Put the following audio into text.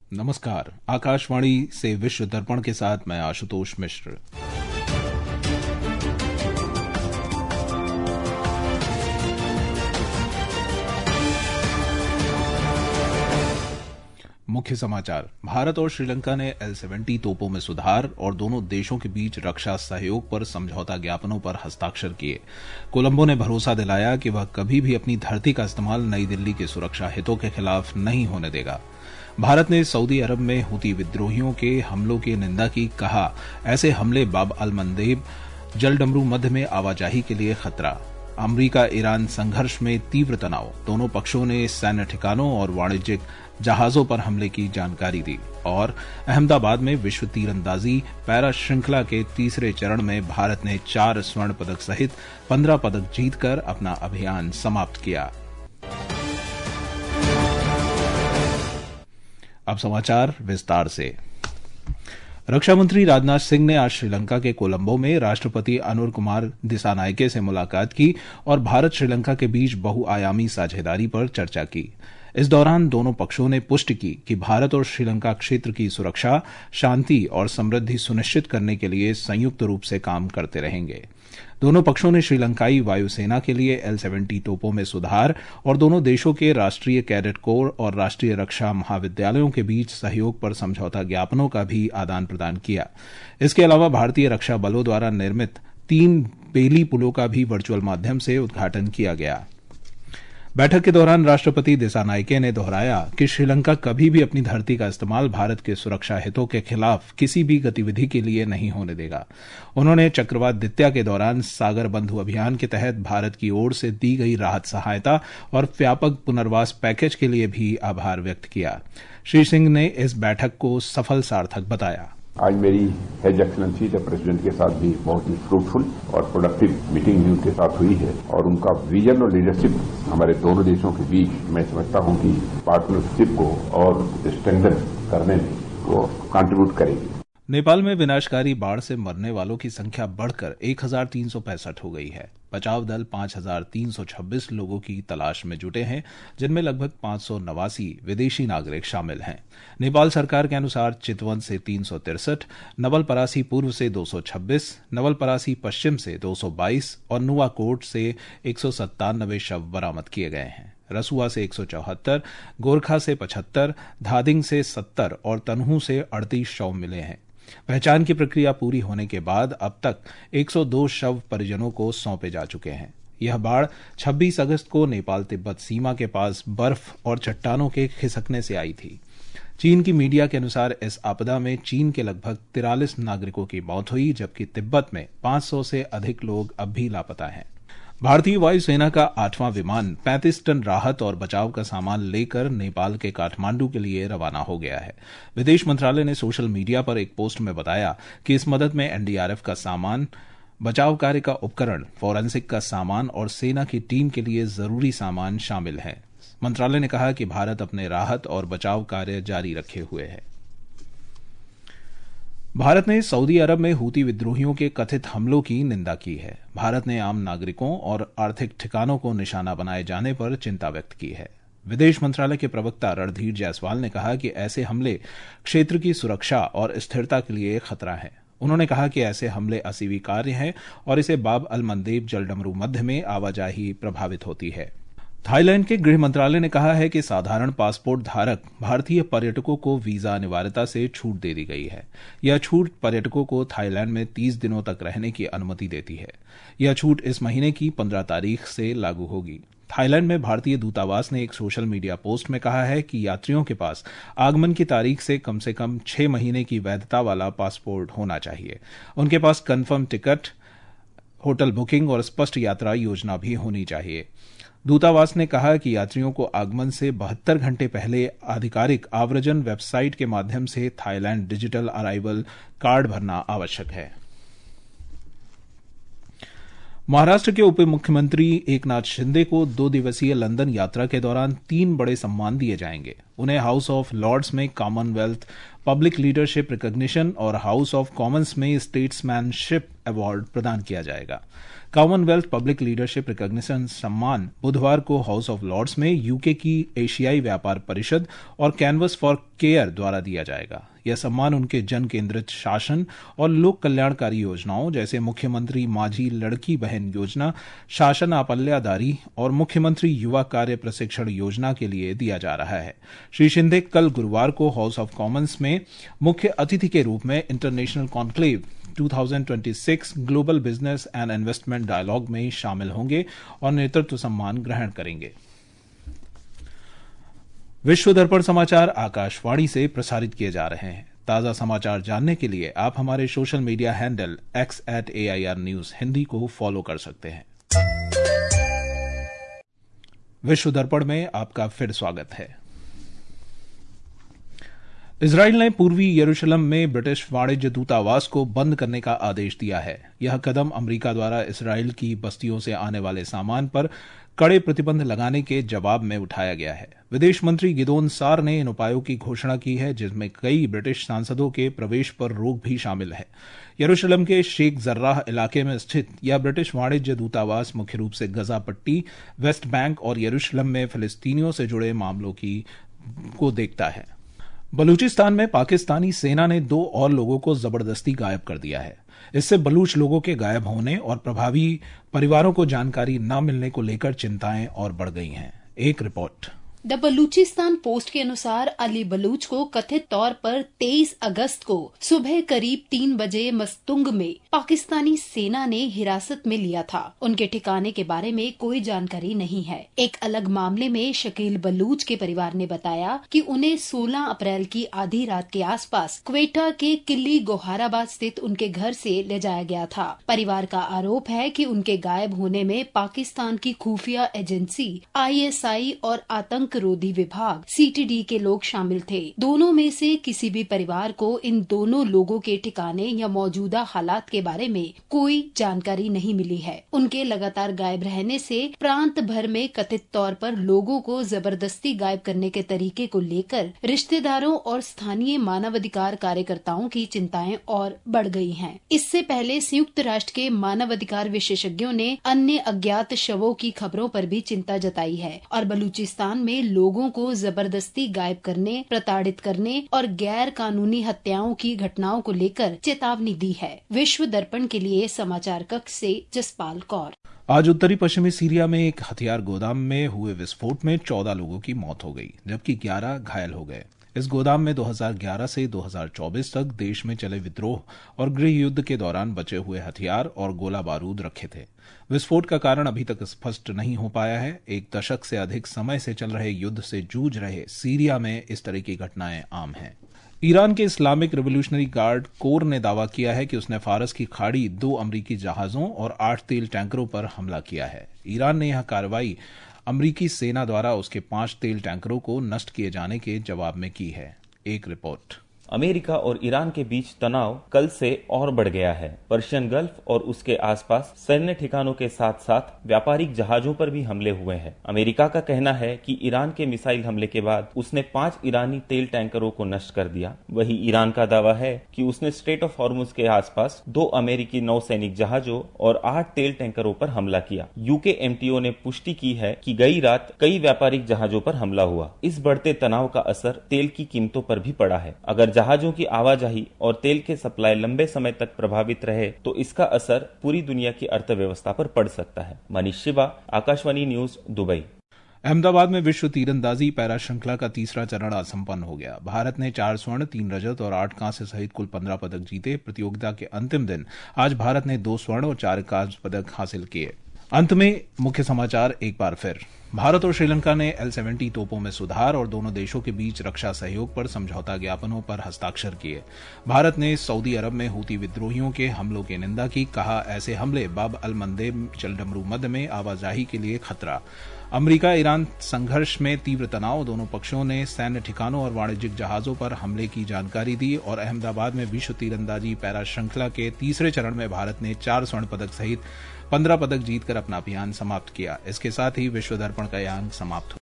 नमस्कार। आकाशवाणी से विश्व दर्पण के साथ मैं आशुतोष मिश्र। मुख्य समाचार। भारत और श्रीलंका ने L-70 तोपों में सुधार और दोनों देशों के बीच रक्षा सहयोग पर समझौता ज्ञापनों पर हस्ताक्षर किए। कोलंबो ने भरोसा दिलाया कि वह कभी भी अपनी धरती का इस्तेमाल नई दिल्ली के सुरक्षा हितों के खिलाफ नहीं होने देगा। भारत ने सऊदी अरब में हुती विद्रोहियों के हमलों की निंदा की, कहा ऐसे हमले बाब अल मंदेब जलडमरू मध्य में आवाजाही के लिए खतरा। अमरीका ईरान संघर्ष में तीव्र तनाव, दोनों पक्षों ने सैन्य ठिकानों और वाणिज्यिक जहाजों पर हमले की जानकारी दी। और अहमदाबाद में विश्व तीरंदाजी पैरा श्रृंखला के तीसरे चरण में भारत ने 4 स्वर्ण पदक सहित 15 पदक जीतकर अपना अभियान समाप्त किया। अब समाचार विस्तार से। रक्षा मंत्री राजनाथ सिंह ने आज श्रीलंका के कोलंबो में राष्ट्रपति अनुर कुमार दिसानायके से मुलाकात की और भारत श्रीलंका के बीच बहुआयामी साझेदारी पर चर्चा की। इस दौरान दोनों पक्षों ने पुष्टि की कि भारत और श्रीलंका क्षेत्र की सुरक्षा, शांति और समृद्धि सुनिश्चित करने के लिए संयुक्त रूप से काम करते रहेंगे। दोनों पक्षों ने श्रीलंकाई वायुसेना के लिए L-70 तोपों में सुधार और दोनों देशों के राष्ट्रीय कैडेट कोर और राष्ट्रीय रक्षा महाविद्यालयों के बीच सहयोग पर समझौता ज्ञापनों का भी आदान प्रदान किया। इसके अलावा भारतीय रक्षा बलों द्वारा निर्मित 3 बेली पुलों का भी वर्चुअल माध्यम से उद्घाटन किया गया। बैठक के दौरान राष्ट्रपति दिसानायके ने दोहराया कि श्रीलंका कभी भी अपनी धरती का इस्तेमाल भारत के सुरक्षा हितों के खिलाफ किसी भी गतिविधि के लिए नहीं होने देगा। उन्होंने चक्रवात द्वितीया के दौरान सागर बंधु अभियान के तहत भारत की ओर से दी गई राहत सहायता और व्यापक पुनर्वास पैकेज के लिए भी आभार व्यक्त किया। श्री सिंह ने इस बैठक को सफल सार्थक बताया। आज मेरी हेज एक्सलेंसी द प्रेसिडेंट के साथ भी बहुत ही फ्रूटफुल और प्रोडक्टिव मीटिंग भी उनके साथ हुई है और उनका विजन और लीडरशिप हमारे दोनों देशों के बीच मैं समझता हूं कि पार्टनरशिप को और स्ट्रेंथन करने में वो कंट्रीब्यूट करेगी। नेपाल में विनाशकारी बाढ़ से मरने वालों की संख्या बढ़कर 1365 हो गई है। बचाव दल 5326 लोगों की तलाश में जुटे हैं, जिनमें लगभग 589 विदेशी नागरिक शामिल हैं। नेपाल सरकार के अनुसार चितवन से 363, नवलपरासी पूर्व से 226, नवलपरासी पश्चिम से 222 और नुआकोट से 197 शव बरामद किए गए हैं। रसुआ से 174, गोरखा से 75, धादिंग से 70 और तनहू से 38 शव मिले हैं। पहचान की प्रक्रिया पूरी होने के बाद अब तक 102 शव परिजनों को सौंपे जा चुके हैं। यह बाढ़ 26 अगस्त को नेपाल तिब्बत सीमा के पास बर्फ और चट्टानों के खिसकने से आई थी। चीन की मीडिया के अनुसार इस आपदा में चीन के लगभग 43 नागरिकों की मौत हुई, जबकि तिब्बत में 500 से अधिक लोग अब भी लापता हैं। भारतीय वायुसेना का 8वां विमान 35 टन राहत और बचाव का सामान लेकर नेपाल के काठमांडू के लिए रवाना हो गया है। विदेश मंत्रालय ने सोशल मीडिया पर एक पोस्ट में बताया कि इस मदद में NDRF का सामान, बचाव कार्य का उपकरण, फोरेंसिक का सामान और सेना की टीम के लिए जरूरी सामान शामिल है। मंत्रालय ने कहा कि भारत अपने राहत और बचाव कार्य जारी रखे हुए है। भारत ने सऊदी अरब में हूती विद्रोहियों के कथित हमलों की निंदा की है। भारत ने आम नागरिकों और आर्थिक ठिकानों को निशाना बनाए जाने पर चिंता व्यक्त की है। विदेश मंत्रालय के प्रवक्ता रणधीर जायसवाल ने कहा कि ऐसे हमले क्षेत्र की सुरक्षा और स्थिरता के लिए खतरा है। उन्होंने कहा कि ऐसे हमले अस्वीकार्य हैं और इससे बाब अल मंदेब जलडमरू मध्य में आवाजाही प्रभावित होती है। थाईलैंड के गृह मंत्रालय ने कहा है कि साधारण पासपोर्ट धारक भारतीय पर्यटकों को वीजा अनिवार्यता से छूट दे दी गई है। यह छूट पर्यटकों को थाईलैंड में 30 दिनों तक रहने की अनुमति देती है। यह छूट इस महीने की 15 तारीख से लागू होगी। थाईलैंड में भारतीय दूतावास ने एक सोशल मीडिया पोस्ट में कहा है कि यात्रियों के पास आगमन की तारीख से कम 6 महीने की वैधता वाला पासपोर्ट होना चाहिए। उनके पास कन्फर्म टिकट, होटल बुकिंग और स्पष्ट यात्रा योजना भी होनी चाहिए। दूतावास ने कहा कि यात्रियों को आगमन से 72 घंटे पहले आधिकारिक आव्रजन वेबसाइट के माध्यम से थाईलैंड डिजिटल अराइवल कार्ड भरना आवश्यक है। महाराष्ट्र के उप मुख्यमंत्री एकनाथ शिंदे को 2 दिवसीय लंदन यात्रा के दौरान 3 बड़े सम्मान दिए जाएंगे। उन्हें हाउस ऑफ लॉर्ड्स में कॉमनवेल्थ पब्लिक लीडरशिप रिकॉग्निशन और हाउस ऑफ कॉमन्स में स्टेट्समैनशिप अवार्ड प्रदान किया जाएगा। कॉमनवेल्थ पब्लिक लीडरशिप रिकॉग्निशन सम्मान बुधवार को हाउस ऑफ लॉर्ड्स में यूके की एशियाई व्यापार परिषद और कैनवस फॉर केयर द्वारा दिया जाएगा। यह सम्मान उनके जन केंद्रित शासन और लोक कल्याणकारी योजनाओं जैसे मुख्यमंत्री माझी लड़की बहन योजना, शासन आपल्यादारी और मुख्यमंत्री युवा कार्य प्रशिक्षण योजना के लिए दिया जा रहा है। श्री शिंदे कल गुरुवार को हाउस ऑफ कॉमन्स में मुख्य अतिथि के रूप में international conclave 2026 global business and investment dialogue में शामिल होंगे और नेतृत्व सम्मान ग्रहण करेंगे। विश्व दर्पण समाचार आकाशवाणी से प्रसारित किए जा रहे हैं। ताजा समाचार जानने के लिए आप हमारे social media handle x@AIR News Hindi को फॉलो कर सकते हैं। विश्व दर्पण में आपका फिर स्वागत है। इजराइल ने पूर्वी यरूशलेम में ब्रिटिश वाणिज्य दूतावास को बंद करने का आदेश दिया है। यह कदम अमेरिका द्वारा इजराइल की बस्तियों से आने वाले सामान पर कड़े प्रतिबंध लगाने के जवाब में उठाया गया है। विदेश मंत्री गिदोन सार ने इन उपायों की घोषणा की है, जिसमें कई ब्रिटिश सांसदों के प्रवेश पर रोक भी शामिल है। यरूशलेम के शेख जर्राह इलाके में स्थित यह ब्रिटिश वाणिज्य दूतावास मुख्य रूप से गजा पट्टी, वेस्ट बैंक और यरूशलेम में फिलिस्तीनियों से जुड़े मामलों को देखता है। बलूचिस्तान में पाकिस्तानी सेना ने 2 और लोगों को जबरदस्ती गायब कर दिया है। इससे बलूच लोगों के गायब होने और प्रभावी परिवारों को जानकारी न मिलने को लेकर चिंताएं और बढ़ गई हैं। एक रिपोर्ट। द बलूचिस्तान पोस्ट के अनुसार अली बलूच को कथित तौर पर 23 अगस्त को सुबह करीब 3 बजे मस्तुंग में पाकिस्तानी सेना ने हिरासत में लिया था। उनके ठिकाने के बारे में कोई जानकारी नहीं है। एक अलग मामले में शकील बलूच के परिवार ने बताया कि उन्हें 16 अप्रैल की आधी रात के आसपास क्वेटा के किली गोहाराबाद स्थित उनके घर से ले जाया गया था। परिवार का आरोप है कि उनके गायब होने में पाकिस्तान की खुफिया एजेंसी ISI और आतंक रोधी विभाग CTD के लोग शामिल थे। दोनों में से किसी भी परिवार को इन दोनों लोगों के ठिकाने या मौजूदा हालात के बारे में कोई जानकारी नहीं मिली है। उनके लगातार गायब रहने से प्रांत भर में कथित तौर पर लोगों को जबरदस्ती गायब करने के तरीके को लेकर रिश्तेदारों और स्थानीय मानवाधिकार कार्यकर्ताओं की चिंताएं और बढ़ गई हैं। इससे पहले संयुक्त राष्ट्र के मानवाधिकार विशेषज्ञों ने अन्य अज्ञात शवों की खबरों पर भी चिंता जताई है और बलूचिस्तान में लोगों को जबरदस्ती गायब करने, प्रताड़ित करने और गैर कानूनी हत्याओं की घटनाओं को लेकर चेतावनी दी है। विश्व दर्पण के लिए समाचार कक्ष से जसपाल कौर। आज उत्तरी पश्चिमी सीरिया में एक हथियार गोदाम में हुए विस्फोट में 14 लोगों की मौत हो गई, जबकि 11 घायल हो गए। इस गोदाम में 2011 से 2024 तक देश में चले विद्रोह और गृह युद्ध के दौरान बचे हुए हथियार और गोला बारूद रखे थे। विस्फोट का कारण अभी तक स्पष्ट नहीं हो पाया है। एक दशक से अधिक समय से चल रहे युद्ध से जूझ रहे सीरिया में इस तरह की घटनाएं आम हैं। ईरान के इस्लामिक रिवोल्यूशनरी गार्ड कोर ने दावा किया है कि उसने फारस की खाड़ी 2 अमरीकी जहाजों और 8 तेल टैंकरों पर हमला किया है। ईरान ने यह कार्रवाई अमरीकी सेना द्वारा उसके 5 तेल टैंकरों को नष्ट किए जाने के जवाब में की है। एक रिपोर्ट। अमेरिका और ईरान के बीच तनाव कल से और बढ़ गया है। पर्शियन गल्फ और उसके आसपास सैन्य ठिकानों के साथ साथ व्यापारिक जहाजों पर भी हमले हुए हैं। अमेरिका का कहना है कि ईरान के मिसाइल हमले के बाद उसने 5 ईरानी तेल टैंकरों को नष्ट कर दिया। वहीं ईरान का दावा है कि उसने स्ट्रेट ऑफ हॉर्मुज के आसपास 2 अमेरिकी नौसैनिक जहाजों और 8 तेल टैंकरों पर हमला किया। यूके MTO ने पुष्टि की है कि गई रात कई व्यापारिक जहाजों पर हमला हुआ। इस बढ़ते तनाव का असर तेल की कीमतों पर भी पड़ा है। अगर जहाजों की आवाजाही और तेल के सप्लाई लंबे समय तक प्रभावित रहे तो इसका असर पूरी दुनिया की अर्थव्यवस्था पर पड़ सकता है। Manish Shiva, Akashvani news, Dubai. अहमदाबाद में विश्व तीरंदाजी पैरा श्रृंखला का तीसरा चरण आज संपन्न हो गया। भारत ने 4 स्वर्ण, 3 रजत और 8 कांस्य सहित कुल 15 पदक जीते। प्रतियोगिता के अंतिम दिन आज भारत ने 2 स्वर्ण और 4 कांस्य पदक हासिल किए। अंत में मुख्य समाचार एक बार फिर। भारत और श्रीलंका ने L-70 तोपों में सुधार और दोनों देशों के बीच रक्षा सहयोग पर समझौता ज्ञापनों पर हस्ताक्षर किए। भारत ने सऊदी अरब में हूती विद्रोहियों के हमलों की निंदा की। कहा, ऐसे हमले बाब अल मंदेब चलडमरू मद में आवाजाही के लिए खतरा। अमेरिका ईरान संघर्ष में तीव्र तनाव। दोनों पक्षों ने सैन्य ठिकानों और वाणिज्यिक जहाजों पर हमले की जानकारी दी। और अहमदाबाद में विश्व तीरंदाजी पैरा श्रृंखला के तीसरे चरण में भारत ने 4 स्वर्ण पदक सहित 15 पदक जीतकर अपना अभियान समाप्त किया। इसके साथ ही विश्व दर्पण का अंक समाप्त हुआ।